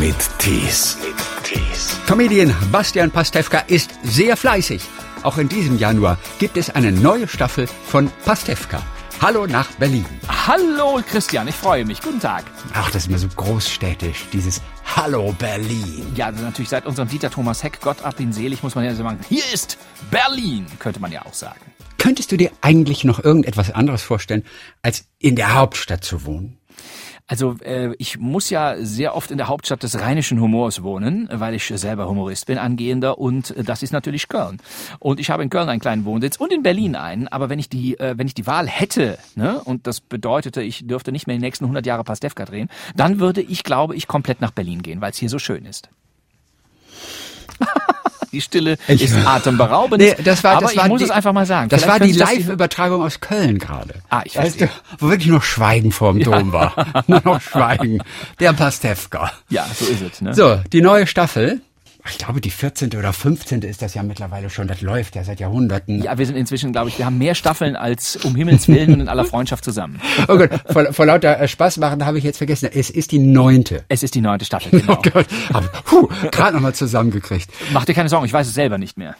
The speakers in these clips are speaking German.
mit Tees. Comedian Bastian Pastewka ist sehr fleißig. Auch in diesem Januar gibt es eine neue Staffel von Pastewka. Hallo nach Berlin. Hallo Christian, ich freue mich. Guten Tag. Ach, das ist immer so großstädtisch, dieses Hallo Berlin. Ja, also natürlich seit unserem Dieter Thomas Heck, Gott ab ihn selig, muss man ja sagen, hier ist Berlin, könnte man ja auch sagen. Könntest du dir eigentlich noch irgendetwas anderes vorstellen, als in der Hauptstadt zu wohnen? Also ich muss ja sehr oft in der Hauptstadt des rheinischen Humors wohnen, weil ich selber Humorist bin, angehender, und das ist natürlich Köln. Und ich habe in Köln einen kleinen Wohnsitz und in Berlin einen, aber wenn ich die Wahl hätte, ne, und das bedeutete, ich dürfte nicht mehr die nächsten 100 Jahre Pastewka drehen, dann würde ich, glaube ich, komplett nach Berlin gehen, weil es hier so schön ist. Die Stille ist atemberaubend, nee, ich muss es einfach mal sagen. Das war die Live-Übertragung aus Köln gerade. Ich verstehe. Wo wirklich nur Schweigen vorm Dom war. Nur noch Schweigen. Der Pastewka. Ja, so ist es. Ne? So, die neue Staffel. Ich glaube, die 14. oder 15. ist das ja mittlerweile schon. Das läuft ja seit Jahrhunderten. Ja, wir sind inzwischen, glaube ich, wir haben mehr Staffeln als um Himmels Willen und in aller Freundschaft zusammen. Oh Gott, vor lauter Spaß machen habe ich jetzt vergessen. Es ist die 9. Es ist die 9. Staffel, genau. Oh Gott, gerade nochmal zusammengekriegt. Mach dir keine Sorgen, ich weiß es selber nicht mehr.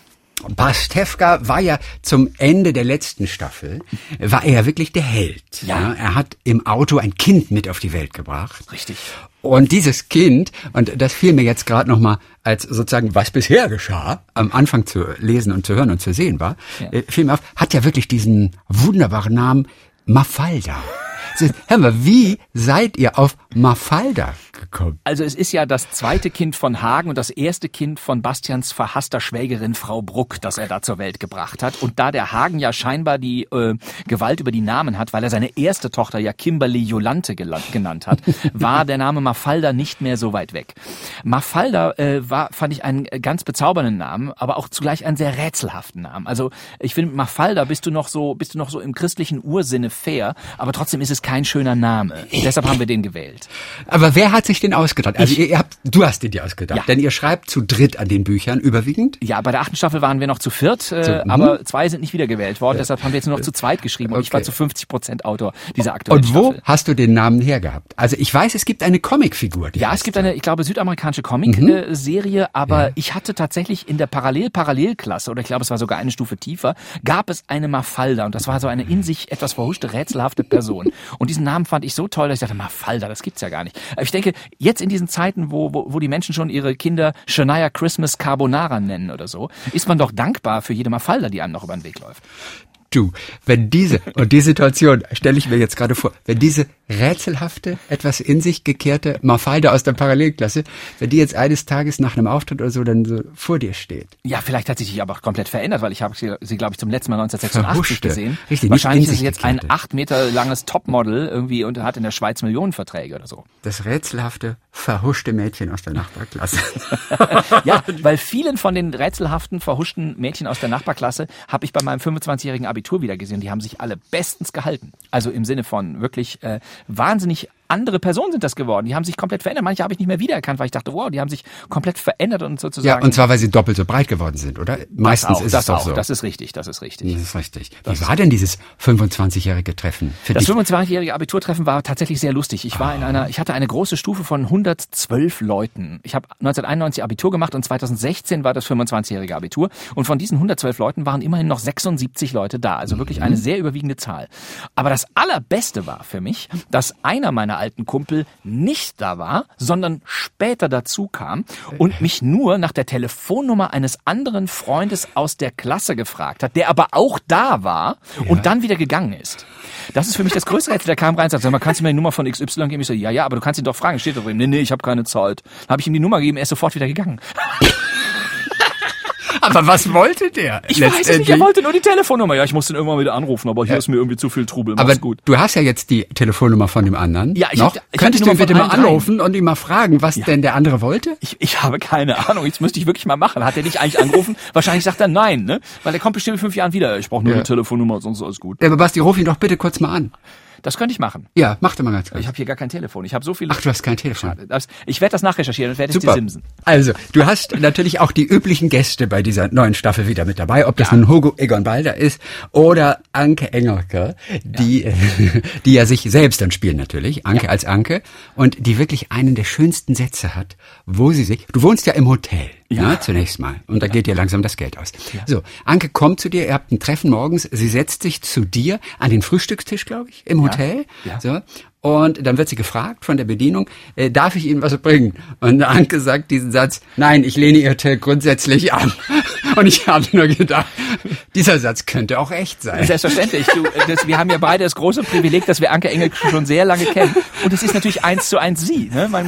Pastewka war ja zum Ende der letzten Staffel, war er ja wirklich der Held. Ja. Er hat im Auto ein Kind mit auf die Welt gebracht. Richtig. Und dieses Kind, und das fiel mir jetzt gerade nochmal als sozusagen, was bisher geschah, am Anfang zu lesen und zu hören und zu sehen war, fiel mir auf, hat ja wirklich diesen wunderbaren Namen Mafalda. Hör mal, wie seid ihr auf Mafalda gekommen? Also es ist ja das zweite Kind von Hagen und das erste Kind von Bastians verhasster Schwägerin Frau Bruck, das er da zur Welt gebracht hat. Und da der Hagen ja scheinbar die Gewalt über die Namen hat, weil er seine erste Tochter ja Kimberly Jolante genannt hat, war der Name Mafalda nicht mehr so weit weg. Mafalda fand ich einen ganz bezaubernden Namen, aber auch zugleich einen sehr rätselhaften Namen. Also ich finde, Mafalda bist du noch so im christlichen Ursinne fair, aber trotzdem ist es kein schöner Name. Deshalb haben wir den gewählt. Aber wer hat sich den ausgedacht? Also du hast den dir ausgedacht, denn ihr schreibt zu dritt an den Büchern überwiegend? Ja, bei der 8. Staffel waren wir noch zu viert, aber 2 sind nicht wiedergewählt worden, deshalb haben wir jetzt nur noch zu zweit geschrieben und ich war zu 50% Autor dieser aktuellen Staffel. Und wo hast du den Namen hergehabt? Also ich weiß, es gibt eine Comicfigur. Ja, es gibt eine, ich glaube, südamerikanische Comic-Serie, aber ich hatte tatsächlich in der Parallelklasse, oder ich glaube, es war sogar eine Stufe tiefer, gab es eine Mafalda und das war so eine in sich etwas verhuschte, rätselhafte Person. Und diesen Namen fand ich so toll, dass ich dachte, Mafalda, das gibt's ja gar nicht. Aber ich denke, jetzt in diesen Zeiten, wo die Menschen schon ihre Kinder Shania Christmas Carbonara nennen oder so, ist man doch dankbar für jede Mafalda, die einem noch über den Weg läuft. Du, wenn die Situation stelle ich mir jetzt gerade vor, wenn diese rätselhafte, etwas in sich gekehrte Mafalda aus der Parallelklasse, wenn die jetzt eines Tages nach einem Auftritt oder so dann so vor dir steht. Ja, vielleicht hat sie sich aber auch komplett verändert, weil ich habe sie, glaube ich, zum letzten Mal 1986 gesehen. Richtig, wahrscheinlich ist sie jetzt ein 8 Meter langes Topmodel irgendwie und hat in der Schweiz Millionenverträge oder so. Das rätselhafte, verhuschte Mädchen aus der Nachbarklasse. Ja, weil vielen von den rätselhaften, verhuschten Mädchen aus der Nachbarklasse habe ich bei meinem 25-jährigen Abitur wieder gesehen. Die haben sich alle bestens gehalten. Also im Sinne von wirklich wahnsinnig andere Personen sind das geworden. Die haben sich komplett verändert. Manche habe ich nicht mehr wiedererkannt, weil ich dachte, wow, die haben sich komplett verändert und sozusagen... Ja, und zwar, weil sie doppelt so breit geworden sind, oder? Meistens ist es doch so. Das ist richtig. Das ist richtig. Wie war denn dieses 25-jährige Treffen für dich? Das 25-jährige Abiturtreffen war tatsächlich sehr lustig. Ich hatte eine große Stufe von 112 Leuten. Ich habe 1991 Abitur gemacht und 2016 war das 25-jährige Abitur. Und von diesen 112 Leuten waren immerhin noch 76 Leute da. Also wirklich eine sehr überwiegende Zahl. Aber das Allerbeste war für mich, dass einer meiner alten Kumpel nicht da war, sondern später dazu kam und mich nur nach der Telefonnummer eines anderen Freundes aus der Klasse gefragt hat, der aber auch da war und dann wieder gegangen ist. Das ist für mich das größte Rätsel. Der kam rein und sagte, sag mal, kannst du mir die Nummer von XY geben? Ich so, ja, aber du kannst ihn doch fragen. Steht doch drin. Nee, ich habe keine Zeit. Dann habe ich ihm die Nummer gegeben, er ist sofort wieder gegangen. Aber was wollte der? Ich weiß es nicht, er wollte nur die Telefonnummer. Ja, ich muss den irgendwann wieder anrufen, aber hier ist mir irgendwie zu viel Trubel. Aber gut. Du hast ja jetzt die Telefonnummer von dem anderen. Ja, Könntest du ihn bitte mal anrufen und ihn mal fragen, was denn der andere wollte? Ich habe keine Ahnung, jetzt müsste ich wirklich mal machen. Hat er dich eigentlich angerufen? Wahrscheinlich sagt er nein, ne? Weil er kommt bestimmt in 5 Jahren wieder. Ich brauche nur die Telefonnummer, sonst ist alles gut. Ja, aber Basti, ruf ihn doch bitte kurz mal an. Das könnte ich machen. Ja, mach doch mal ganz kurz. Ich habe hier gar kein Telefon. Ich habe so viele... Ach, du hast kein Telefon. Ich werde das nachrecherchieren und werde es dir simsen. Also, du hast natürlich auch die üblichen Gäste bei dieser neuen Staffel wieder mit dabei, ob das nun Hugo Egon Balder ist oder Anke Engelke, die ja sich selbst dann spielen natürlich, Anke als Anke, und die wirklich einen der schönsten Sätze hat, wo sie sich... Du wohnst ja im Hotel. Ja, zunächst mal. Und da geht dir langsam das Geld aus. Ja. So, Anke kommt zu dir, ihr habt ein Treffen morgens, sie setzt sich zu dir an den Frühstückstisch, glaube ich, im Hotel. Ja. So. Und dann wird sie gefragt von der Bedienung, darf ich Ihnen was bringen? Und Anke sagt diesen Satz, nein, ich lehne Ihr Hotel grundsätzlich ab. Und ich habe nur gedacht, dieser Satz könnte auch echt sein. Selbstverständlich. Wir haben ja beide das große Privileg, dass wir Anke Engelke schon sehr lange kennen. Und es ist natürlich 1:1 sie. Ne? Weil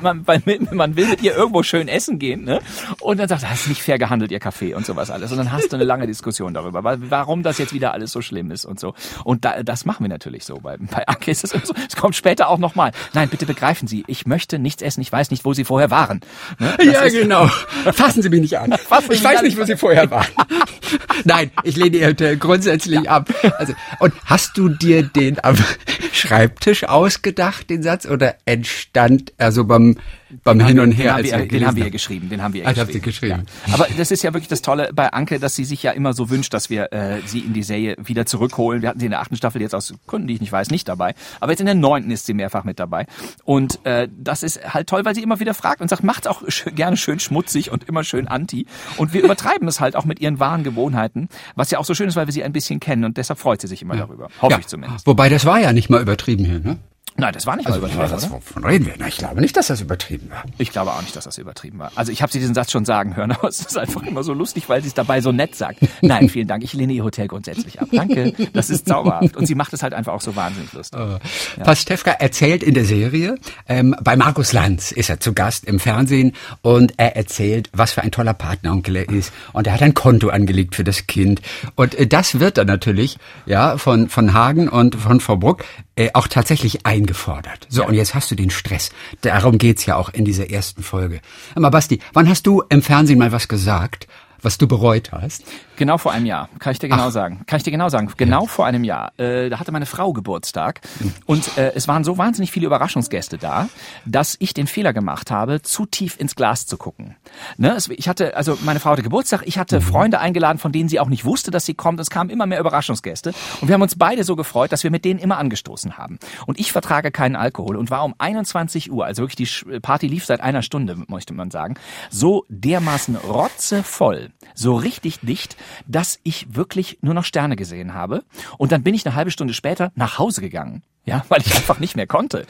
man will mit ihr irgendwo schön essen gehen. Ne? Und dann sagt, das ist nicht fair gehandelt, ihr Kaffee und sowas alles. Und dann hast du eine lange Diskussion darüber, warum das jetzt wieder alles so schlimm ist und so. Und das machen wir natürlich so. Bei Anke ist es immer so. Es kommt später auch nochmal. Nein, bitte begreifen Sie, ich möchte nichts essen, ich weiß nicht, wo Sie vorher waren. Ne? Ja, genau. Fassen Sie mich nicht an. Ich weiß nicht, wo Sie vorher waren. Nein, ich lehne Ihr Hotel grundsätzlich ab. Also, und hast du dir den am Schreibtisch ausgedacht, den Satz, oder entstand er so beim Hin und Her? Den haben wir ja geschrieben. Habt ihr geschrieben. Ja. Aber das ist ja wirklich das Tolle bei Anke, dass sie sich ja immer so wünscht, dass wir sie in die Serie wieder zurückholen. Wir hatten sie in der 8. Staffel jetzt aus Gründen, die ich nicht weiß, nicht dabei. Aber jetzt in der 9. ist sie mehrfach mit dabei. Und das ist halt toll, weil sie immer wieder fragt und sagt, macht's auch gerne schön schmutzig und immer schön anti. Und wir übertreiben es halt auch mit ihren wahren Gewohnheiten, was ja auch so schön ist, weil wir sie ein bisschen kennen. Und deshalb freut sie sich immer darüber. Hoffe ich zumindest. Wobei, das war ja nicht mal übertrieben hier, ne? Nein, das war nicht mal übertrieben, oder? Wovon reden wir? Na, ich glaube nicht, dass das übertrieben war. Ich glaube auch nicht, dass das übertrieben war. Also ich habe sie diesen Satz schon sagen hören, aber es ist einfach immer so lustig, weil sie es dabei so nett sagt. Nein, vielen Dank, ich lehne Ihr Hotel grundsätzlich ab. Danke, das ist zauberhaft. Und sie macht es halt einfach auch so wahnsinnig lustig. Ja. Pastewka erzählt in der Serie, bei Markus Lanz ist er zu Gast im Fernsehen und er erzählt, was für ein toller Patenonkel er ist. Und er hat ein Konto angelegt für das Kind. Und das wird dann natürlich von Hagen und von Frau Bruck auch tatsächlich eingefordert. So, und jetzt hast du den Stress. Darum geht's ja auch in dieser ersten Folge. Aber Basti, wann hast du im Fernsehen mal was gesagt, was du bereut hast? Genau vor einem Jahr, kann ich dir genau sagen. Genau vor einem Jahr. Da hatte meine Frau Geburtstag und es waren so wahnsinnig viele Überraschungsgäste da, dass ich den Fehler gemacht habe, zu tief ins Glas zu gucken. Ne? Meine Frau hatte Geburtstag, ich hatte Freunde eingeladen, von denen sie auch nicht wusste, dass sie kommt. Es kamen immer mehr Überraschungsgäste und wir haben uns beide so gefreut, dass wir mit denen immer angestoßen haben. Und ich vertrage keinen Alkohol und war um 21 Uhr, also wirklich die Party lief seit einer Stunde, möchte man sagen, so dermaßen rotzevoll, so richtig dicht, dass ich wirklich nur noch Sterne gesehen habe. Und dann bin ich eine halbe Stunde später nach Hause gegangen. Ja, weil ich einfach nicht mehr konnte.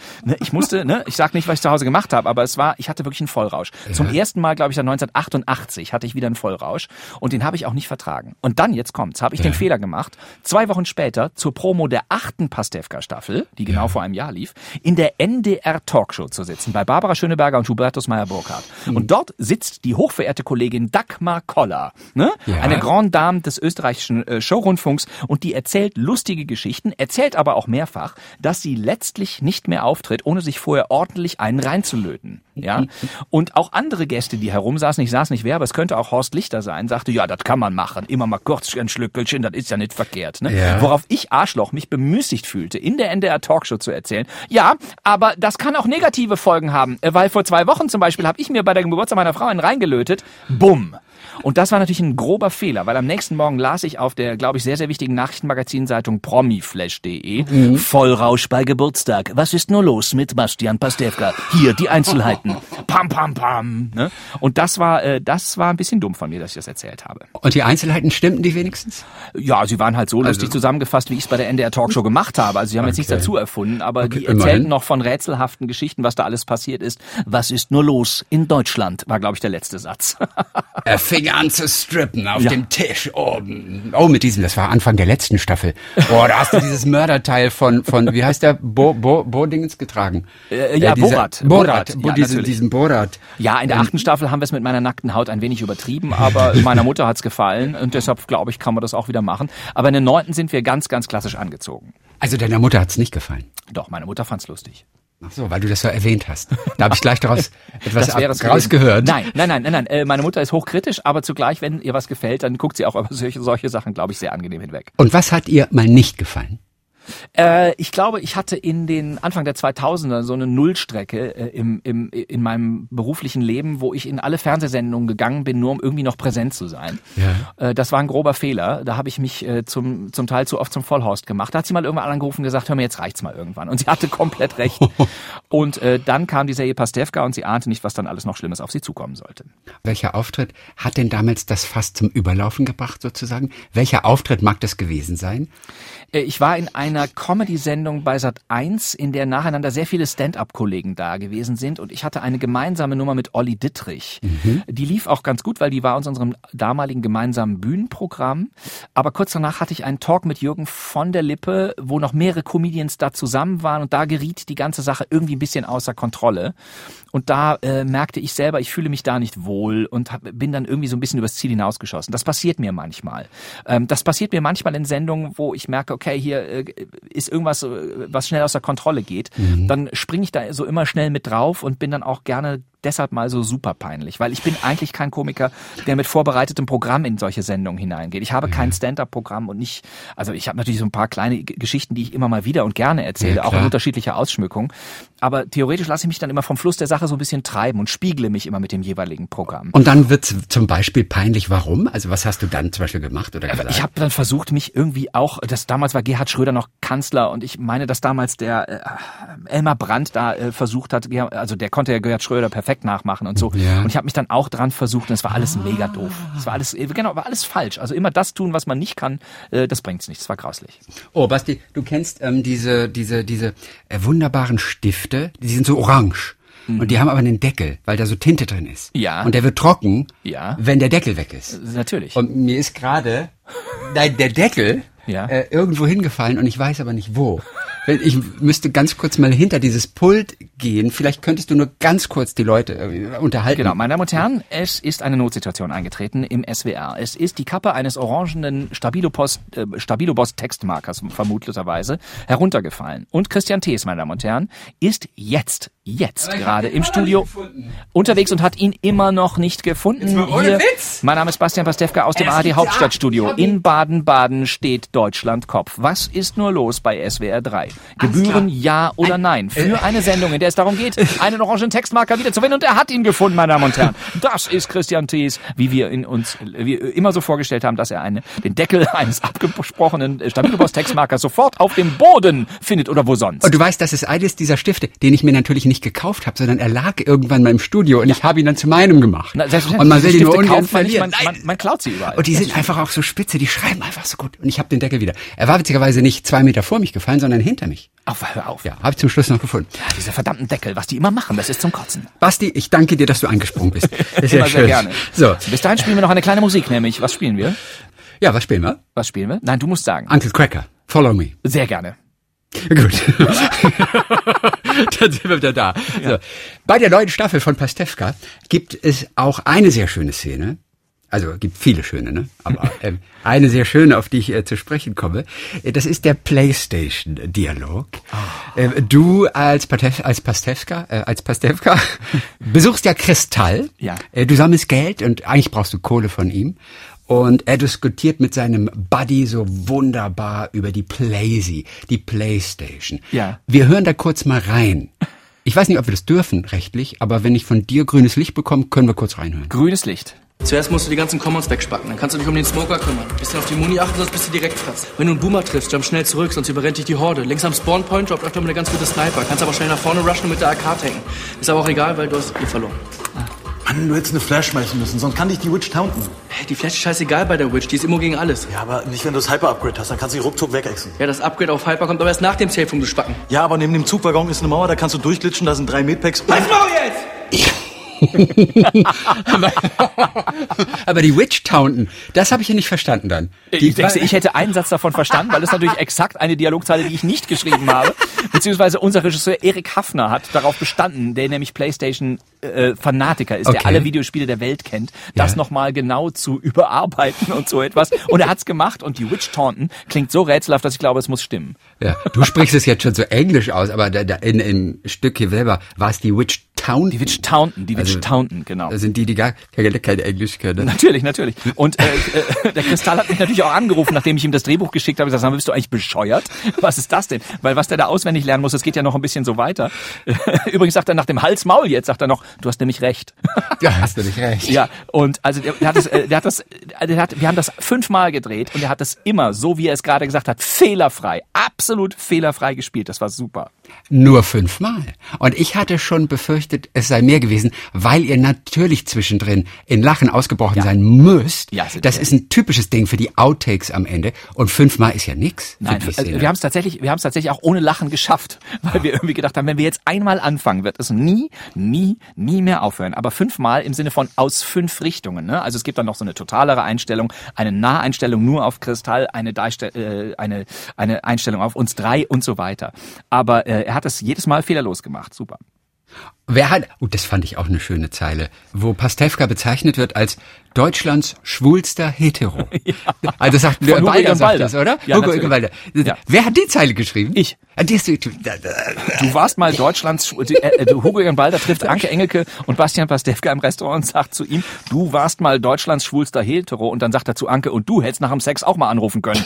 Ich sag nicht, was ich zu Hause gemacht habe, aber ich hatte wirklich einen Vollrausch. Ja. Zum ersten Mal, glaube ich, seit 1988 hatte ich wieder einen Vollrausch und den habe ich auch nicht vertragen. Und dann, jetzt kommt's, habe ich den Fehler gemacht, 2 Wochen später zur Promo der 8. Pastewka-Staffel, die genau vor einem Jahr lief, in der NDR-Talkshow zu sitzen, bei Barbara Schöneberger und Hubertus Meyer-Burkhardt. Und dort sitzt die hochverehrte Kollegin Dagmar Koller, eine Grande Dame des österreichischen Showrundfunks, und die erzählt lustige Geschichten, erzählt aber auch mehrfach, dass sie letztlich nicht mehr auftritt, ohne sich vorher ordentlich einen reinzulöten. Ja? Und auch andere Gäste, die herumsaßen, ich saß nicht wer, aber es könnte auch Horst Lichter sein, sagte, ja, das kann man machen, immer mal kurz ein Schlückelchen, das ist ja nicht verkehrt. Ne? Ja. Worauf ich, Arschloch, mich bemüßigt fühlte, in der NDR Talkshow zu erzählen, ja, aber das kann auch negative Folgen haben, weil vor 2 Wochen zum Beispiel habe ich mir bei der Geburtstag meiner Frau einen reingelötet, bumm. Und das war natürlich ein grober Fehler, weil am nächsten Morgen las ich auf der, glaube ich, sehr, sehr wichtigen Nachrichtenmagazinseitung promiflash.de Vollrausch bei Geburtstag. Was ist nur los mit Bastian Pastewka? Hier die Einzelheiten. Pam, pam, pam. Ne? Und das war ein bisschen dumm von mir, dass ich das erzählt habe. Und die Einzelheiten stimmten die wenigstens? Ja, sie waren halt so lustig zusammengefasst, wie ich es bei der NDR Talkshow gemacht habe. Also sie haben jetzt nichts dazu erfunden, aber die erzählten noch von rätselhaften Geschichten, was da alles passiert ist. Was ist nur los in Deutschland, war, glaube ich, der letzte Satz. Er fing an zu strippen auf dem Tisch oben. Oh, das war Anfang der letzten Staffel. Oh, da hast du dieses Mörderteil von wie heißt der? Bodingens getragen. Borat. Diesen Borat. Ja, in der 8. Staffel haben wir es mit meiner nackten Haut ein wenig übertrieben, aber meiner Mutter hat's gefallen und deshalb, glaube ich, kann man das auch wieder machen. Aber in der 9. sind wir ganz, ganz klassisch angezogen. Also deiner Mutter hat's nicht gefallen? Doch, meine Mutter fand's lustig. Ach so, weil du das so erwähnt hast. Da habe ich gleich daraus etwas rausgehört. Nein. Meine Mutter ist hochkritisch, aber zugleich, wenn ihr was gefällt, dann guckt sie auch über solche Sachen, glaube ich, sehr angenehm hinweg. Und was hat ihr mal nicht gefallen? Ich glaube, ich hatte in den Anfang der 2000er so eine Nullstrecke in meinem beruflichen Leben, wo ich in alle Fernsehsendungen gegangen bin, nur um irgendwie noch präsent zu sein. Ja. Das war ein grober Fehler. Da habe ich mich zum Teil zu oft zum Vollhorst gemacht. Da hat sie mal irgendwann angerufen und gesagt, hör mir, jetzt reicht's mal irgendwann. Und sie hatte komplett recht. Und dann kam die Serie Pastewka und sie ahnte nicht, was dann alles noch Schlimmes auf sie zukommen sollte. Welcher Auftritt hat denn damals das Fass zum Überlaufen gebracht sozusagen? Welcher Auftritt mag das gewesen sein? Ich war in einer Comedy-Sendung bei Sat.1, in der nacheinander sehr viele Stand-up-Kollegen da gewesen sind und ich hatte eine gemeinsame Nummer mit Olli Dittrich. Die lief auch ganz gut, weil die war aus unserem damaligen gemeinsamen Bühnenprogramm. Aber kurz danach hatte ich einen Talk mit Jürgen von der Lippe, wo noch mehrere Comedians da zusammen waren und da geriet die ganze Sache irgendwie ein bisschen außer Kontrolle. Und da merkte ich selber, ich fühle mich da nicht wohl und bin dann irgendwie so ein bisschen übers Ziel hinausgeschossen. Das passiert mir manchmal. Das passiert mir manchmal in Sendungen, wo ich merke, okay, hier ist irgendwas, was schnell außer Kontrolle geht. Dann springe ich da so immer schnell mit drauf und bin dann auch gerne deshalb mal so super peinlich, weil ich bin eigentlich kein Komiker, der mit vorbereitetem Programm in solche Sendungen hineingeht. Ich habe kein Stand-up-Programm und nicht, also ich habe natürlich so ein paar kleine Geschichten, die ich immer mal wieder und gerne erzähle, auch in unterschiedlicher Ausschmückung. Aber theoretisch lasse ich mich dann immer vom Fluss der Sache so ein bisschen treiben und spiegle mich immer mit dem jeweiligen Programm. Und dann wird's zum Beispiel peinlich. Warum? Also was hast du dann zum Beispiel gemacht oder gesagt? Ich habe dann versucht, mich irgendwie auch, damals war Gerhard Schröder noch Kanzler und ich meine, dass damals der Elmar Brandt da versucht hat, also der konnte ja Gerhard Schröder perfekt nachmachen und so. Ja. Und ich habe mich dann auch dran versucht und es war alles mega doof. Es war alles, war alles falsch. Also immer das tun, was man nicht kann, das bringt's nicht. Das war grauslich. Oh, Basti, du kennst diese wunderbaren Stifte, die sind so orange. Und die haben aber einen Deckel, weil da so Tinte drin ist. Ja. Und der wird trocken, wenn der Deckel weg ist. Natürlich. Und mir ist gerade der Deckel irgendwo hingefallen und ich weiß aber nicht wo. Ich müsste ganz kurz mal hinter dieses Pult gehen. Vielleicht könntest du nur ganz kurz die Leute unterhalten. Genau, meine Damen und Herren, es ist eine Notsituation eingetreten im SWR. Es ist die Kappe eines orangenen Stabiloboss-Textmarkers vermutlicherweise heruntergefallen. Und Christian Thees, meine Damen und Herren, ist jetzt gerade im Studio unterwegs und hat ihn immer noch nicht gefunden. Ohne Witz! Mein Name ist Bastian Pastewka aus dem ARD Hauptstadtstudio. In Baden-Baden steht Deutschland Kopf. Was ist nur los bei SWR 3? Gebühren ja oder nein für eine Sendung, in der es darum geht, einen orangenen Textmarker wiederzufinden. Und er hat ihn gefunden, meine Damen und Herren. Das ist Christian Thees, wie wir immer so vorgestellt haben, dass er den Deckel eines abgesprochenen Stabiloboss-Textmarkers sofort auf dem Boden findet oder wo sonst. Und du weißt, das ist eines dieser Stifte, den ich mir natürlich nicht gekauft habe, sondern er lag irgendwann mal im Studio und ich habe ihn dann zu meinem gemacht. Und man will die nur ungern verlieren. Man klaut sie überall. Und die sind einfach auch so spitze, die schreiben einfach so gut. Und ich habe den Deckel wieder. Er war witzigerweise nicht 2 Meter vor mich gefallen, sondern hinter mich. Ach, hör auf. Ja, habe ich zum Schluss noch gefunden. Ja, diese verdammten Deckel, was die immer machen, das ist zum Kotzen. Basti, ich danke dir, dass du angesprungen bist. Das ist immer sehr gerne. So. Bis dahin spielen wir noch eine kleine Musik, nämlich, was spielen wir? Ja, was spielen wir? Was spielen wir? Nein, du musst sagen. Uncle Cracker, Follow Me. Sehr gerne. Gut. Dann sind wir wieder da. Ja. So. Bei der neuen Staffel von Pastewka gibt es auch eine sehr schöne Szene. Also gibt viele schöne, ne? Aber eine sehr schöne, auf die ich zu sprechen komme. Das ist der PlayStation-Dialog. Oh. Du als Pastewka besuchst ja Kristall. Ja. Du sammelst Geld und eigentlich brauchst du Kohle von ihm. Und er diskutiert mit seinem Buddy so wunderbar über die PlayStation. Ja. Wir hören da kurz mal rein. Ich weiß nicht, ob wir das dürfen rechtlich, aber wenn ich von dir grünes Licht bekomme, können wir kurz reinhören. Grünes Licht. Zuerst musst du die ganzen Commons wegspacken, dann kannst du dich um den Smoker kümmern. Bisschen auf die Muni achten, sonst bist du direkt fratz. Wenn du einen Boomer triffst, jump schnell zurück, sonst überrennt dich die Horde. Links am Spawnpoint droppt öfter mit einer ganz gute Sniper. Kannst aber schnell nach vorne rushen und mit der AK tanken. Ist aber auch egal, weil du hast verloren. Mann, du hättest eine Flash schmeißen müssen, sonst kann dich die Witch taunten. Hey, die Flash ist scheißegal bei der Witch, die ist immer gegen alles. Ja, aber nicht, wenn du das Hyper-Upgrade hast, dann kannst du die ruckzuck wegexen. Ja, das Upgrade auf Hyper kommt aber erst nach dem Safe, um zu spacken. Ja, aber neben dem Zugwaggon ist eine Mauer, da kannst du durchglitschen, da sind 3 Medpacks. Was mach ich jetzt? Aber die Witch-Taunten, das habe ich ja nicht verstanden dann. Ich hätte einen Satz davon verstanden, weil das natürlich exakt eine Dialogzeile, die ich nicht geschrieben habe. Beziehungsweise unser Regisseur Erik Hafner hat darauf bestanden, der nämlich PlayStation-Fanatiker ist, der alle Videospiele der Welt kennt, das nochmal genau zu überarbeiten und so etwas. Und er hat's gemacht und die Witch-Taunten klingt so rätselhaft, dass ich glaube, es muss stimmen. Ja, du sprichst es jetzt schon so englisch aus, aber im Stück hier selber war es die Witch-Taunten. Taunton. Die Witch Taunton, genau. Das sind die gar kein Englisch können. Natürlich. Und der Kristall hat mich natürlich auch angerufen, nachdem ich ihm das Drehbuch geschickt habe. Ich gesagt, bist du eigentlich bescheuert? Was ist das denn? Weil was der da auswendig lernen muss, das geht ja noch ein bisschen so weiter. Übrigens sagt er nach dem Hals-Maul jetzt, sagt er noch, du hast nämlich recht. Ja, hast du nicht recht. Ja, und also wir haben das 5-mal gedreht und er hat das immer, so wie er es gerade gesagt hat, fehlerfrei, absolut fehlerfrei gespielt. Das war super. Nur 5-mal. Und ich hatte schon befürchtet, es sei mehr gewesen, weil ihr natürlich zwischendrin in Lachen ausgebrochen sein müsst. Ja, das ist ein typisches Ding für die Outtakes am Ende. Und 5-mal ist ja nix. Nein, wir haben es tatsächlich auch ohne Lachen geschafft, weil wir irgendwie gedacht haben, wenn wir jetzt einmal anfangen, wird es nie mehr aufhören. Aber 5-mal im Sinne von aus 5 Richtungen. Ne? Also es gibt dann noch so eine totalere Einstellung, eine Naheinstellung nur auf Kristall, eine Einstellung auf uns 3 und so weiter. Aber er hat es jedes Mal fehlerlos gemacht. Super. Das fand ich auch eine schöne Zeile, wo Pastewka bezeichnet wird als Deutschlands schwulster Hetero. Ja. Also sagt Hugo Egon Balder, oder? Ja, Hugo Egon Balder. Ja. Wer hat die Zeile geschrieben? Ich. Du warst mal Deutschlands, Hugo Egon Balder trifft Anke Engelke und Bastian Pastewka im Restaurant und sagt zu ihm, du warst mal Deutschlands schwulster Hetero, und dann sagt er zu Anke, und du hättest nach dem Sex auch mal anrufen können.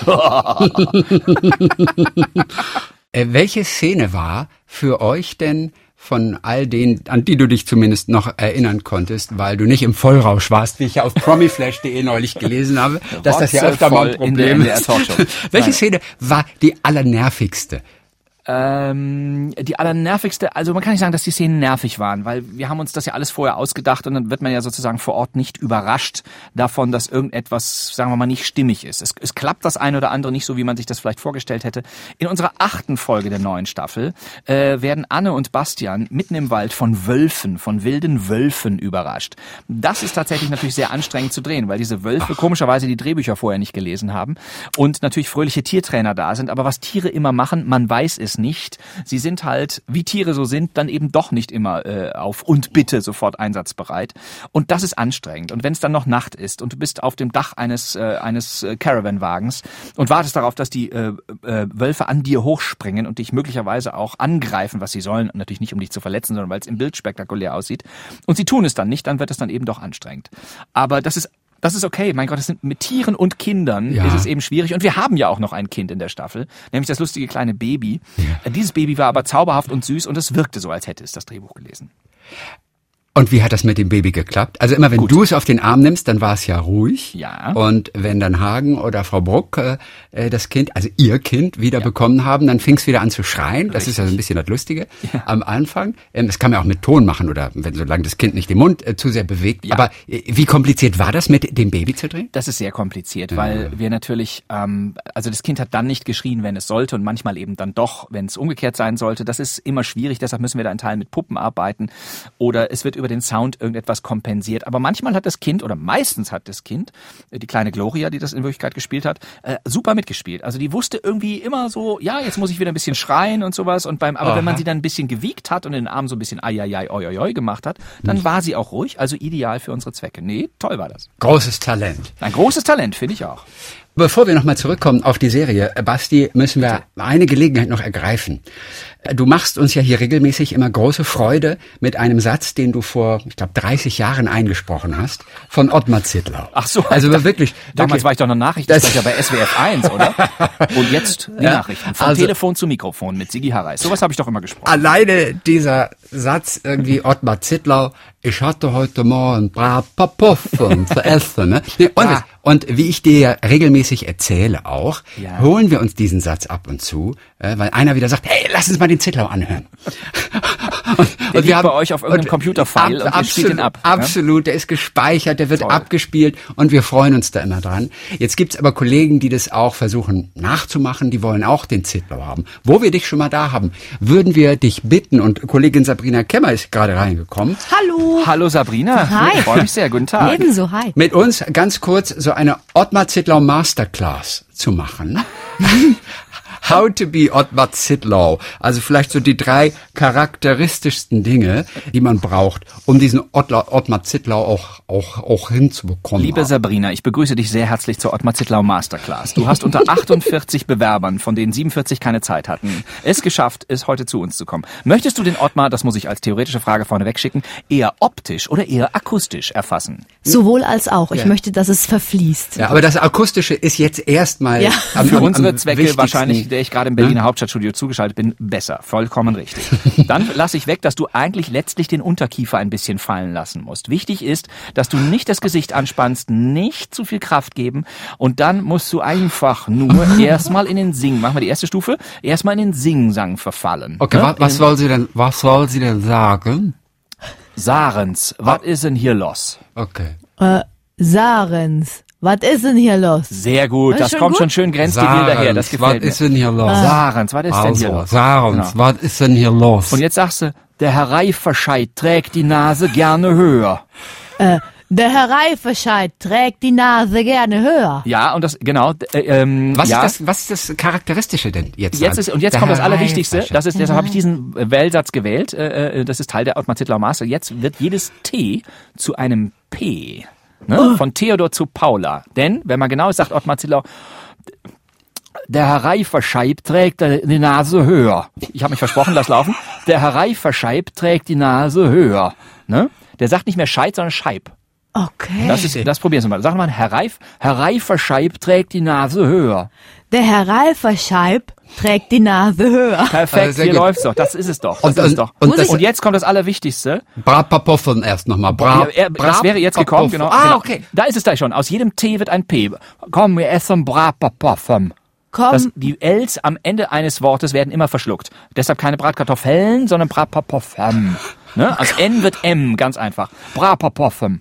Welche Szene war für euch denn von all denen, an die du dich zumindest noch erinnern konntest, weil du nicht im Vollrausch warst, wie ich ja auf promiflash.de neulich gelesen habe, dass das ja öfter mal ein Problem ist. Welche Szene war die allernervigste? Die allernervigste, also man kann nicht sagen, dass die Szenen nervig waren, weil wir haben uns das ja alles vorher ausgedacht und dann wird man ja sozusagen vor Ort nicht überrascht davon, dass irgendetwas, sagen wir mal, nicht stimmig ist. Es klappt das eine oder andere nicht so, wie man sich das vielleicht vorgestellt hätte. In unserer 8. Folge der neuen Staffel werden Anne und Bastian mitten im Wald von wilden Wölfen überrascht. Das ist tatsächlich natürlich sehr anstrengend zu drehen, weil diese Wölfe komischerweise die Drehbücher vorher nicht gelesen haben und natürlich fröhliche Tiertrainer da sind. Aber was Tiere immer machen, man weiß es nicht. Sie sind halt, wie Tiere so sind, dann eben doch nicht immer auf und bitte sofort einsatzbereit. Und das ist anstrengend. Und wenn es dann noch Nacht ist und du bist auf dem Dach eines Caravanwagens und wartest darauf, dass die Wölfe an dir hochspringen und dich möglicherweise auch angreifen, was sie sollen, natürlich nicht, um dich zu verletzen, sondern weil es im Bild spektakulär aussieht. Und sie tun es dann nicht, dann wird es dann eben doch anstrengend. Aber das ist okay, mein Gott, das sind mit Tieren und Kindern ist es eben schwierig. Und wir haben ja auch noch ein Kind in der Staffel, nämlich das lustige kleine Baby. Ja. Dieses Baby war aber zauberhaft und süß und es wirkte so, als hätte es das Drehbuch gelesen. Und wie hat das mit dem Baby geklappt? Also immer, wenn du es auf den Arm nimmst, dann war es ja ruhig. Ja. Und wenn dann Hagen oder Frau Bruck das Kind, also ihr Kind, wieder bekommen haben, dann fing es wieder an zu schreien. Das ist ja so ein bisschen das Lustige am Anfang. Das kann man auch mit Ton machen oder solange das Kind nicht den Mund zu sehr bewegt. Ja. Aber wie kompliziert war das, mit dem Baby zu drehen? Das ist sehr kompliziert, weil wir natürlich, also das Kind hat dann nicht geschrien, wenn es sollte und manchmal eben dann doch, wenn es umgekehrt sein sollte. Das ist immer schwierig, deshalb müssen wir da in Teilen mit Puppen arbeiten oder es wird über den Sound irgendetwas kompensiert. Aber manchmal hat das Kind, oder meistens hat das Kind, die kleine Gloria, die das in Wirklichkeit gespielt hat, super mitgespielt. Also die wusste irgendwie immer so, ja, jetzt muss ich wieder ein bisschen schreien und sowas. Aber wenn man sie dann ein bisschen gewiegt hat und den Arm so ein bisschen ai, oi, oi, oi gemacht hat, dann war sie auch ruhig. Also ideal für unsere Zwecke. Nee, toll war das. Großes Talent. Ein großes Talent, finde ich auch. Bevor wir nochmal zurückkommen auf die Serie, Basti, müssen wir eine Gelegenheit noch ergreifen. Du machst uns ja hier regelmäßig immer große Freude mit einem Satz, den du vor, ich glaube, 30 Jahren eingesprochen hast, von Ottmar Zittlau. Ach so. Also wirklich. Damals war ich doch noch Nachrichtensprecher bei SWF 1, oder? Und jetzt die Nachrichten. Vom Telefon zu Mikrofon mit Sigi Harreis. Sowas habe ich doch immer gesprochen. Alleine dieser Satz irgendwie, Ottmar Zittlau, ich hatte heute Morgen Bratkartoffeln zu essen. Ne? Und wie ich dir regelmäßig erzähle auch, holen wir uns diesen Satz ab und zu, weil einer wieder sagt, hey, lass uns mal den Zittlau anhören. Und wir haben bei euch auf irgendeinem Computerfile und wir spielen den ab. Absolut, der ist gespeichert, der wird abgespielt und wir freuen uns da immer dran. Jetzt gibt's aber Kollegen, die das auch versuchen nachzumachen, die wollen auch den Zittlau haben. Wo wir dich schon mal da haben, würden wir dich bitten, und Kollegin Sabrina Kemmer ist gerade reingekommen. Hallo. Hallo Sabrina. Hi. Ich freue mich sehr. Guten Tag. Ebenso, hi. Mit uns ganz kurz so eine Ottmar Zittlau Masterclass zu machen. How to be Ottmar Zittlau. Also vielleicht so die 3 charakteristischsten Dinge, die man braucht, um diesen Ottmar Zittlau auch hinzubekommen. Liebe Sabrina, ich begrüße dich sehr herzlich zur Ottmar Zittlau Masterclass. Du hast unter 48 Bewerbern, von denen 47 keine Zeit hatten, es geschafft, es heute zu uns zu kommen. Möchtest du den Ottmar, das muss ich als theoretische Frage vorneweg schicken, eher optisch oder eher akustisch erfassen? Sowohl als auch. Ich möchte, dass es verfließt. Ja, aber das Akustische ist jetzt erstmal für unsere Zwecke wichtigsten. Wahrscheinlich, der ich gerade im Berliner Hauptstadtstudio zugeschaltet bin, besser. Vollkommen richtig. Dann lasse ich weg, dass du eigentlich letztlich den Unterkiefer ein bisschen fallen lassen musst. Wichtig ist, dass du nicht das Gesicht anspannst, nicht zu viel Kraft geben und dann musst du einfach nur erstmal in den Sing, machen wir die erste Stufe, erstmal in den Singsang verfallen. Okay, ne? was soll sie denn sagen? Sarens, was ist denn hier los? Okay. Sarens, was ist denn hier los? Sehr gut, das kommt schon schön grenzdebil daher, das gefällt mir. Was ist denn hier los? Sarens, was ist denn hier los? Sarens, was ist denn hier los? Und jetzt sagst du, der Herr Reifferscheid trägt die Nase gerne höher. Der Herr Reifferscheid trägt die Nase gerne höher. Ja, und das, genau, was ist das Charakteristische denn jetzt? Jetzt kommt das Allerwichtigste, deshalb habe ich diesen Wählsatz gewählt, das ist Teil der Ottmar Zittlau Master. Jetzt wird jedes T zu einem P, ne? Von Theodor zu Paula. Denn, wenn man genau ist, sagt Ottmar Zittlau, der Herr Reifferscheid trägt die Nase höher. Ich habe mich versprochen, lass laufen. Der Herr Reifferscheid trägt die Nase höher. Ne? Der sagt nicht mehr Scheid, sondern Scheib. Okay. Das probieren wir mal. Sag mal, Herr Reifferscheid trägt die Nase höher. Der Herr Reifferscheid trägt die Nase höher. Perfekt, hier läuft's doch. Das ist es doch. Und jetzt kommt das Allerwichtigste. Bratpapoffen erst nochmal. Das wäre jetzt gekommen, genau. Ah, okay. Da ist es da schon. Aus jedem T wird ein P. Komm, wir essen Bratpapoffen. Die Ls am Ende eines Wortes werden immer verschluckt. Deshalb keine Bratkartoffeln, sondern Bratpapoffen. Ne? Aus N wird M, ganz einfach. Bratpapoffen.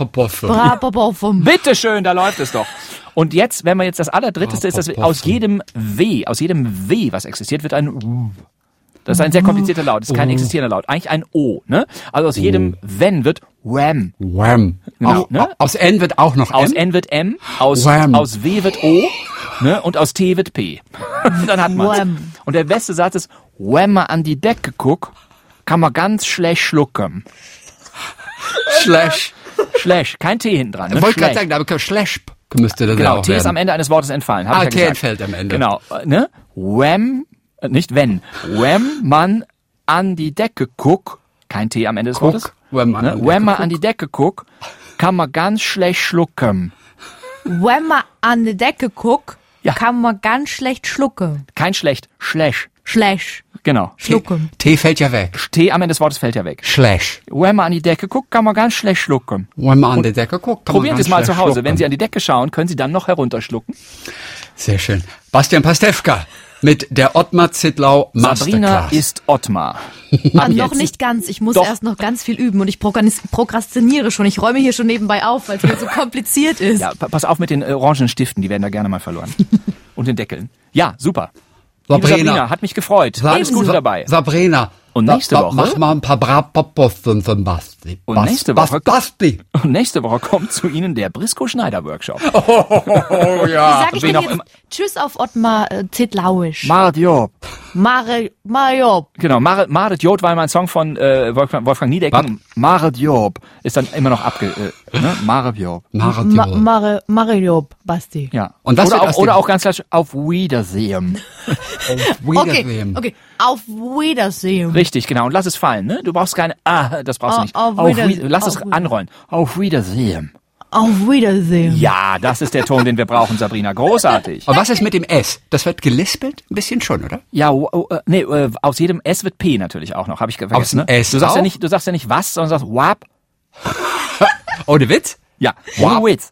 Bitteschön, da läuft es doch. Und jetzt, wenn man jetzt das Allerdritteste ist, dass aus jedem W, was existiert, wird ein Das ist ein sehr komplizierter Laut, das ist kein existierender Laut. Eigentlich ein O, ne? Also aus jedem Wenn wird Wham. Wham. Genau, ne? Aus N wird auch noch M. Aus N wird M, aus W wird O, ne? Und aus T wird P. Dann hat man's. Wham. Und der beste Satz ist, wenn man an die Decke guckt, kann man ganz schlecht schlucken. Schlecht, kein T hinten dran. Ne? Ich wollte gerade sagen, aber Schlesch müsste das genau, auch T ist werden. am Ende eines Wortes entfallen. T entfällt am Ende. Genau, ne? Nicht wenn. Wenn man an die Decke guckt, kein T am Ende des Wortes. Wenn man an die Decke guckt, kann man ganz schlecht schlucken. Wenn man an die Decke guckt, kann man ganz schlecht schlucken. Kein schlecht, schlecht. Schlecht. Genau. Schlucken. T fällt ja weg. T am Ende des Wortes fällt ja weg. Schlecht. Wenn man an die Decke guckt, kann man ganz schlecht schlucken. Wenn man an die Decke guckt, kann man Probieren ganz Sie es mal schlecht zu Hause. schlucken. Wenn Sie an die Decke schauen, können Sie dann noch herunterschlucken. Sehr schön. Bastian Pastewka mit der Ottmar Zittlau Masterclass. Sabrina ist Ottmar. Noch nicht ganz. Ich muss erst noch ganz viel üben und ich prokrastiniere schon. Ich räume hier schon nebenbei auf, weil es mir so kompliziert ist. Ja, pass auf mit den orangen Stiften, die werden da gerne mal verloren. Und den Deckeln. Ja, super. Liebe Sabrina, hat mich gefreut. Alles Gute dabei. Sabrina. Und nächste Woche? Mach mal ein paar Bratpapoffen von Basti. Und nächste Woche Basti. kommt zu Ihnen der Briscoe-Schneider-Workshop. Oh ja. Sag ich denn jetzt Tschüss auf Ottmar Zittlauisch. Maret Job. Genau, Maret Job war mal ein Song von Wolfgang Niedecken. Maret Job ist dann immer noch Maret Job. Maret Job, Basti. Ja. Und das oder auch ganz klar auf Wiedersehen. Okay, auf Wiedersehen. Richtig, genau. Und lass es fallen, ne? Du brauchst keine, das brauchst du nicht. Lass es anrollen. Auf Wiedersehen. Auf Wiedersehen. Ja, das ist der Ton, den wir brauchen, Sabrina. Großartig. Und was ist mit dem S? Das wird gelispelt? Ein bisschen schon, oder? Ja, aus jedem S wird P natürlich auch noch. Habe ich vergessen, ne? S du sagst ja nicht was, sondern sagst wap. Ohne Witz? Ja, ohne Witz.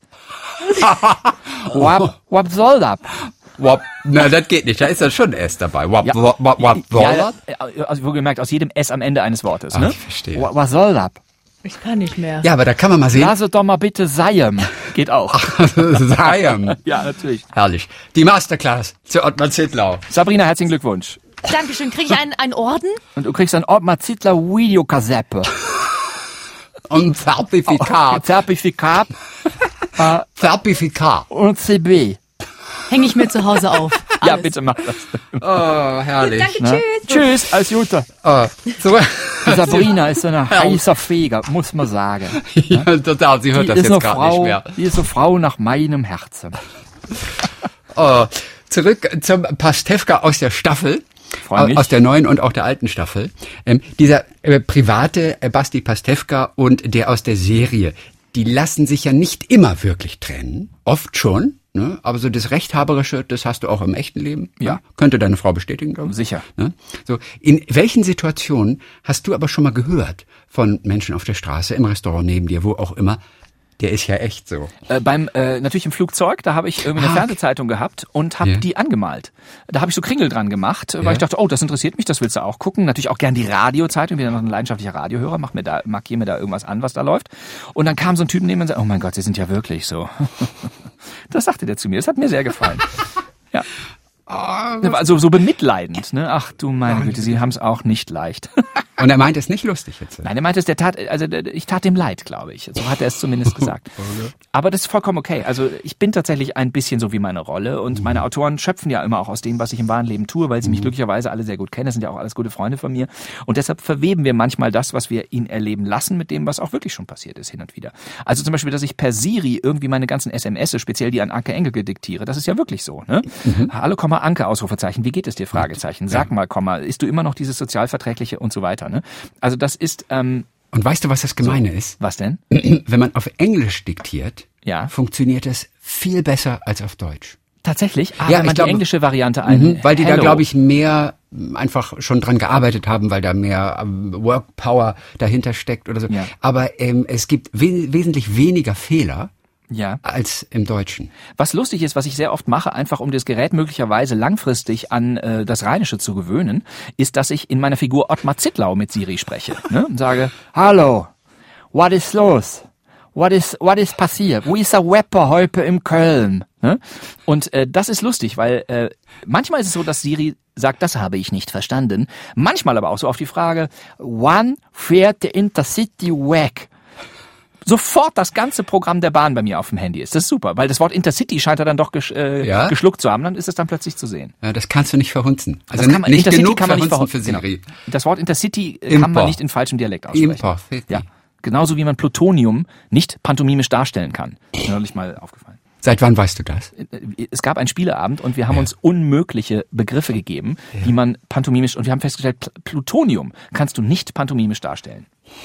Wap soll das? Na, das geht nicht. Da ist dann schon ein S dabei. Ja, also wohlgemerkt, aus jedem S am Ende eines Wortes, ne? Ich verstehe. Was soll das? Ich kann nicht mehr. Ja, aber da kann man mal sehen. Lass es doch mal bitte sein. Geht auch. Sein. Ja, natürlich. Herrlich. Die Masterclass zu Ottmar Zittlau. Sabrina, herzlichen Glückwunsch. Dankeschön. Kriege ich einen Orden? Und du kriegst ein Ottmar Zittlau Videokassette. Und Zertifikat. Zertifikat. Zertifikat. Und CB. Hänge ich mir zu Hause auf. Ja, bitte mach das. Oh, herrlich. Danke, Tschüss, alles Gute. Zurück. Sabrina ist so eine heißer Feger, muss man sagen. Ja, total. Sie hört das jetzt gerade nicht mehr. Die ist eine Frau nach meinem Herzen. Zurück zum Pastewka aus der Staffel. Freu mich. Aus der neuen und auch der alten Staffel. Dieser private Basti Pastewka und der aus der Serie, die lassen sich ja nicht immer wirklich trennen. Oft schon. Ne? Aber so das Rechthaberische, das hast du auch im echten Leben. Ja. Ne? Könnte deine Frau bestätigen, glaube ich. Sicher. Ne? So, in welchen Situationen hast du aber schon mal gehört von Menschen auf der Straße, im Restaurant neben dir, wo auch immer, der ist ja echt so. Natürlich im Flugzeug, da habe ich irgendwie eine Fernsehzeitung gehabt und habe die angemalt. Da habe ich so Kringel dran gemacht, weil ich dachte, oh, das interessiert mich, das willst du auch gucken. Natürlich auch gern die Radiozeitung, bin ja noch ein leidenschaftlicher Radiohörer, markiere mir da irgendwas an, was da läuft. Und dann kam so ein Typ neben mir und sagte, oh mein Gott, Sie sind ja wirklich so. Das sagte der zu mir, das hat mir sehr gefallen. Ja. Also so bemitleidend, ne? Ach du meine Güte, Sie haben es auch nicht leicht. Und er meint es nicht lustig jetzt. Nein, er meinte es, ich tat dem leid, glaube ich. So hat er es zumindest gesagt. Aber das ist vollkommen okay. Also ich bin tatsächlich ein bisschen so wie meine Rolle und meine Autoren schöpfen ja immer auch aus dem, was ich im wahren Leben tue, weil sie mich glücklicherweise alle sehr gut kennen. Das sind ja auch alles gute Freunde von mir. Und deshalb verweben wir manchmal das, was wir ihn erleben lassen, mit dem, was auch wirklich schon passiert ist hin und wieder. Also zum Beispiel, dass ich per Siri irgendwie meine ganzen SMS, speziell die an Anke Engelke diktiere, das ist ja wirklich so. Ne? Hallo, Anke, Ausrufezeichen, wie geht es dir? Fragezeichen. Sag mal, ist du immer noch dieses Sozialverträgliche und so weiter. Ne? Also das ist... Und weißt du, was das Gemeine ist? Was denn? Wenn man auf Englisch diktiert, funktioniert es viel besser als auf Deutsch. Tatsächlich? Wenn man die englische Variante weil die da, glaube ich, mehr einfach schon dran gearbeitet haben, weil da mehr Workpower dahinter steckt oder so. Ja. Aber es gibt wesentlich weniger Fehler als im Deutschen. Was lustig ist, was ich sehr oft mache, einfach um das Gerät möglicherweise langfristig an das Rheinische zu gewöhnen, ist, dass ich in meiner Figur Ottmar Zittlau mit Siri spreche. Ne? Und sage, hallo, what is los? What is passiert? Wo ist der Wepper heute in Köln? Ne? Und das ist lustig, weil manchmal ist es so, dass Siri sagt, das habe ich nicht verstanden. Manchmal aber auch so auf die Frage, wann fährt der Intercity weg? Sofort das ganze Programm der Bahn bei mir auf dem Handy ist. Das ist super, weil das Wort Intercity scheint er dann doch geschluckt zu haben. Dann ist es dann plötzlich zu sehen. Ja, das kannst du nicht verhunzen. Also nicht Intercity genug kann man nicht verhunzen für Siri. Genau. Das Wort Intercity kann man nicht in falschem Dialekt aussprechen. Ja. Genauso wie man Plutonium nicht pantomimisch darstellen kann. Das ist mir neulich mal aufgefallen. Seit wann weißt du das? Es gab einen Spieleabend und wir haben uns unmögliche Begriffe gegeben, die man pantomimisch, und wir haben festgestellt, Plutonium kannst du nicht pantomimisch darstellen.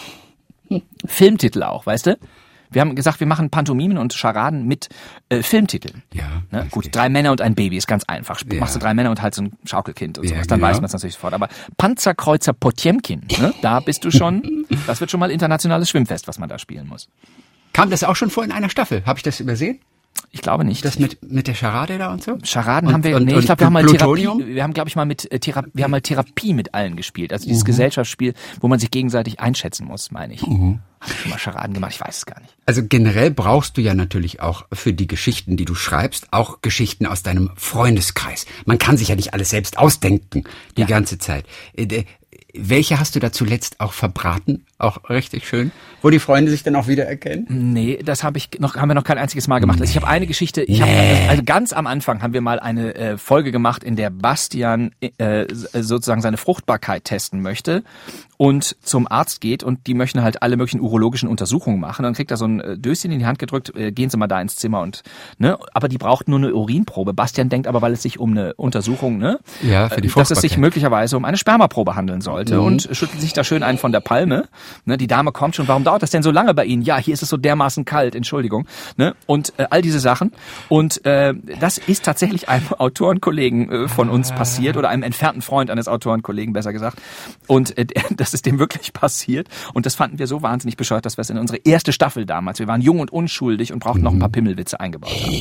Filmtitel auch, weißt du? Wir haben gesagt, wir machen Pantomimen und Charaden mit Filmtiteln. Ja. Ne? Gut, 3 Männer und ein Baby ist ganz einfach. Machst du 3 Männer und halt so ein Schaukelkind und sowas, dann weiß man es natürlich sofort. Aber Panzerkreuzer Potjemkin, ne? Da bist du schon, das wird schon mal internationales Schwimmfest, was man da spielen muss. Kam das auch schon vor in einer Staffel? Habe ich das übersehen? Ich glaube nicht. Das mit der Charade da und so? Charaden haben wir, ich glaube, wir haben mal Therapie, wir haben, glaube ich, mal wir haben mal Therapie mit allen gespielt. Also dieses Gesellschaftsspiel, wo man sich gegenseitig einschätzen muss, meine ich. Haben wir mal Charaden gemacht, ich weiß es gar nicht. Also generell brauchst du ja natürlich auch für die Geschichten, die du schreibst, auch Geschichten aus deinem Freundeskreis. Man kann sich ja nicht alles selbst ausdenken, die ganze Zeit. Welche hast du da zuletzt auch verbraten? Auch richtig schön. Wo die Freunde sich dann auch wiedererkennen? Nee, das haben wir noch kein einziges Mal gemacht. Also ich habe eine Geschichte, also ganz am Anfang haben wir mal eine Folge gemacht, in der Bastian sozusagen seine Fruchtbarkeit testen möchte und zum Arzt geht und die möchten halt alle möglichen urologischen Untersuchungen machen. Dann kriegt er so ein Döschen in die Hand gedrückt, gehen Sie mal da ins Zimmer und, ne, aber die braucht nur eine Urinprobe. Bastian denkt aber, weil es sich um eine Untersuchung, ne, ja, für die dass es sich möglicherweise um eine Spermaprobe handeln sollte und schüttelt sich da schön einen von der Palme. Ne, die Dame kommt schon, warum dauert das denn so lange bei Ihnen? Ja, hier ist es so dermaßen kalt, Entschuldigung. Ne? Und all diese Sachen. Und das ist tatsächlich einem Autorenkollegen von uns passiert oder einem entfernten Freund eines Autorenkollegen, besser gesagt. Und das ist dem wirklich passiert. Und das fanden wir so wahnsinnig bescheuert, dass wir es in unsere erste Staffel damals, wir waren jung und unschuldig und brauchten noch ein paar Pimmelwitze eingebaut haben.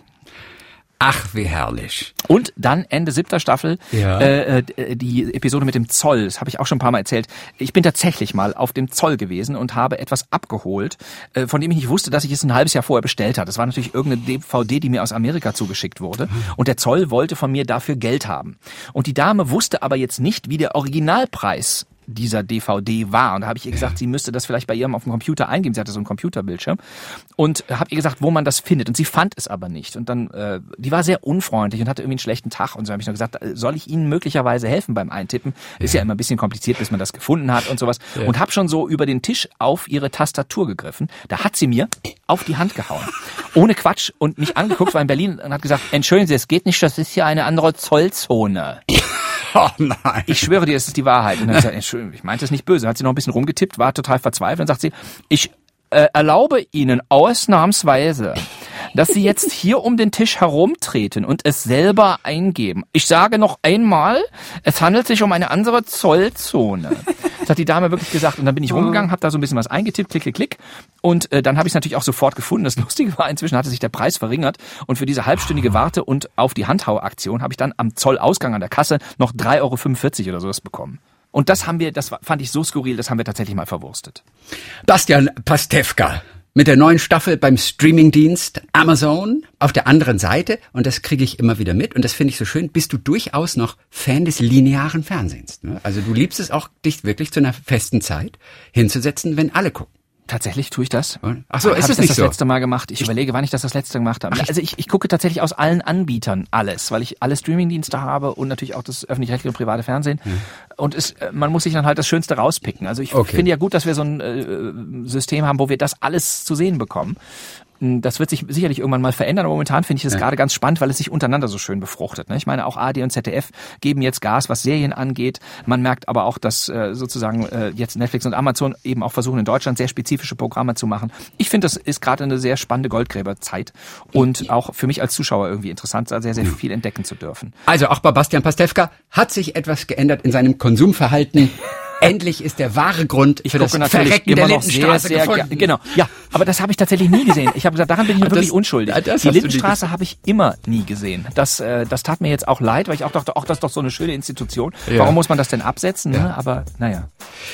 Ach, wie herrlich. Und dann Ende 7. Staffel, die Episode mit dem Zoll, das habe ich auch schon ein paar Mal erzählt. Ich bin tatsächlich mal auf dem Zoll gewesen und habe etwas abgeholt, von dem ich nicht wusste, dass ich es ein halbes Jahr vorher bestellt hatte. Das war natürlich irgendeine DVD, die mir aus Amerika zugeschickt wurde. Und der Zoll wollte von mir dafür Geld haben. Und die Dame wusste aber jetzt nicht, wie der Originalpreis dieser DVD war. Und da habe ich ihr gesagt, sie müsste das vielleicht bei ihrem auf dem Computer eingeben. Sie hatte so einen Computerbildschirm. Und habe ihr gesagt, wo man das findet. Und sie fand es aber nicht. Und dann, die war sehr unfreundlich und hatte irgendwie einen schlechten Tag. Und so habe ich noch gesagt, soll ich Ihnen möglicherweise helfen beim Eintippen? Ist ja immer ein bisschen kompliziert, bis man das gefunden hat und sowas. Ja. Und habe schon so über den Tisch auf ihre Tastatur gegriffen. Da hat sie mir auf die Hand gehauen. Ohne Quatsch und mich angeguckt, war in Berlin und hat gesagt, entschuldigen Sie, es geht nicht, das ist hier eine andere Zollzone. Oh nein. Ich schwöre dir, es ist die Wahrheit. Und dann hat sie gesagt, Entschuldigung, ich meinte es nicht böse. Dann hat sie noch ein bisschen rumgetippt, war total verzweifelt. Dann sagt sie, ich erlaube Ihnen ausnahmsweise, dass Sie jetzt hier um den Tisch herumtreten und es selber eingeben. Ich sage noch einmal, es handelt sich um eine andere Zollzone. Das hat die Dame wirklich gesagt. Und dann bin ich rumgegangen, habe da so ein bisschen was eingetippt, klick, klick, klick. Und dann habe ich es natürlich auch sofort gefunden. Das Lustige war, inzwischen hatte sich der Preis verringert. Und für diese halbstündige Warte und auf die Handhauaktion habe ich dann am Zollausgang an der Kasse noch 3,45 € oder sowas bekommen. Und das fand ich so skurril, das haben wir tatsächlich mal verwurstet. Bastian Pastewka mit der neuen Staffel beim Streamingdienst Amazon auf der anderen Seite, und das kriege ich immer wieder mit und das finde ich so schön, bist du durchaus noch Fan des linearen Fernsehens. Ne? Also du liebst es auch, dich wirklich zu einer festen Zeit hinzusetzen, wenn alle gucken. Tatsächlich tue ich das. Ach so, ist es nicht so? Das letzte Mal gemacht. Ich überlege, wann ich das letzte gemacht habe. Also ich gucke tatsächlich aus allen Anbietern alles, weil ich alle Streamingdienste habe und natürlich auch das öffentlich-rechtliche und private Fernsehen. Und man muss sich dann halt das Schönste rauspicken. Also ich finde ja gut, dass wir so ein System haben, wo wir das alles zu sehen bekommen. Das wird sich sicherlich irgendwann mal verändern, aber momentan finde ich das gerade ganz spannend, weil es sich untereinander so schön befruchtet. Ich meine, auch ARD und ZDF geben jetzt Gas, was Serien angeht. Man merkt aber auch, dass sozusagen jetzt Netflix und Amazon eben auch versuchen, in Deutschland sehr spezifische Programme zu machen. Ich finde, das ist gerade eine sehr spannende Goldgräberzeit und auch für mich als Zuschauer irgendwie interessant, sehr, sehr viel entdecken zu dürfen. Also auch bei Bastian Pastewka hat sich etwas geändert in seinem Konsumverhalten. Endlich ist der wahre Grund für das Verrecken der Lindenstraße gefunden. Genau, ja, aber das habe ich tatsächlich nie gesehen. Ich habe gesagt, daran bin ich wirklich unschuldig. Die Lindenstraße habe ich immer nie gesehen. Das tat mir jetzt auch leid, weil ich auch dachte, das ist doch so eine schöne Institution. Ja. Warum muss man das denn absetzen? Ja. Aber naja.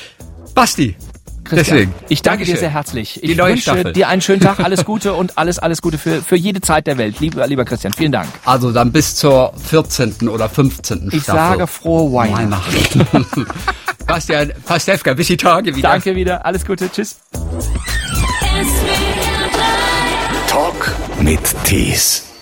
Basti, Christian, deswegen. Ich danke dir sehr herzlich. Ich wünsche Staffel. Dir einen schönen Tag, alles Gute und alles Gute für jede Zeit der Welt. Lieber Christian, vielen Dank. Also dann bis zur 14. oder 15. Staffel. Ich sage frohe Weihnachten. Bastian Pastewka, bis die Tage wieder. Danke wieder, alles Gute, tschüss. Talk mit Tees.